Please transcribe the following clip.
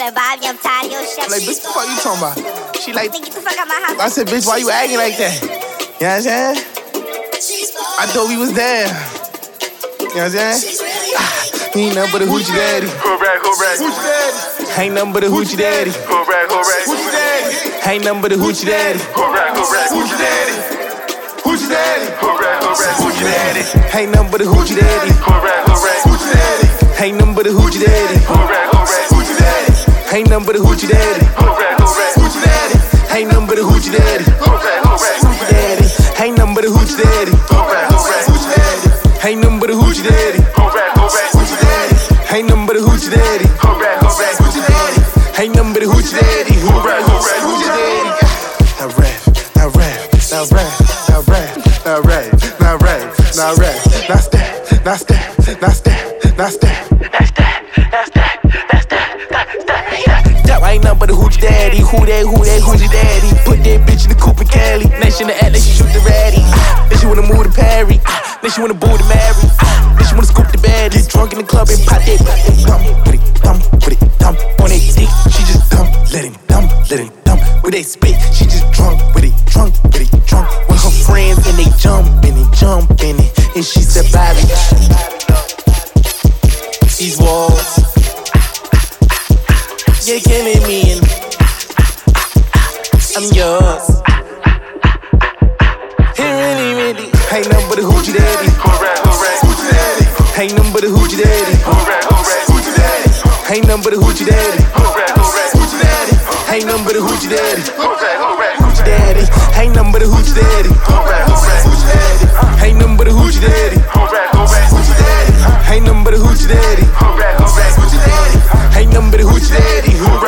Bobby, I'm tired of your shit. Like, bitch, what you talking about? She like, Think you can fuck out my house. I said, bitch, why you acting like that? You know what I'm saying? I thought we was there. You know what I'm saying? He ain't nothing but a hoochie daddy. Hoochie daddy. Ain't nothing but a hoochie daddy. Hoochie daddy. Ain't nothing but a hoochie daddy. Hoochie daddy. Hoochie daddy. Hoochie daddy. Ain't nothing but a hoochie daddy. Hoochie daddy. Ain't nothing but a hoochie daddy. Hoochie daddy. Ain't nothing but a hoochie daddy. Hoochie daddy. Ain't nothing but a hoochie daddy. Hoochie daddy. Ain't nothing but a hoochie daddy. Hoochie daddy. Ain't nothing but a hoochie daddy. Hoochie daddy. Ain't nothing but a hoochie daddy. Hoochie daddy. Ain't nothing but a hoochie daddy. Hoochie daddy. Now rap, now rap, now rap, now rap, now rap, now rap, now rap, now step, now step, now step, now step. Ain't nothing but a hoochie daddy. Who that hoochie daddy? Put that bitch in the coupe and Cali. Then she wanna act like she shoot the ratty. Then she wanna move to Perry. Then she wanna boo to Mary. Then she wanna scoop the bed. Get drunk in the club and pop that. Dump with it, dump on that dick. She just dump, let him dump with that spit. She just drunk with it, drunk with her friends and they jump in it, and she said, "Bobby, these walls, you're killing me, and I'm yours." It really ain't nothing but a hoochie daddy. Hoochie daddy. Ain't nothing but a hoochie daddy. Hoochie daddy. Ain't nothing but a hoochie daddy. Hoochie daddy. Ain't nothing but a hoochie daddy. Hoochie daddy. Ain't nothing but a hoochie daddy. Hoochie daddy. Ain't nothing but a hoochie daddy. Hoochie daddy. Ain't nothing but a hoochie daddy. Hoochie daddy. Ain't nothing but a hoochie daddy.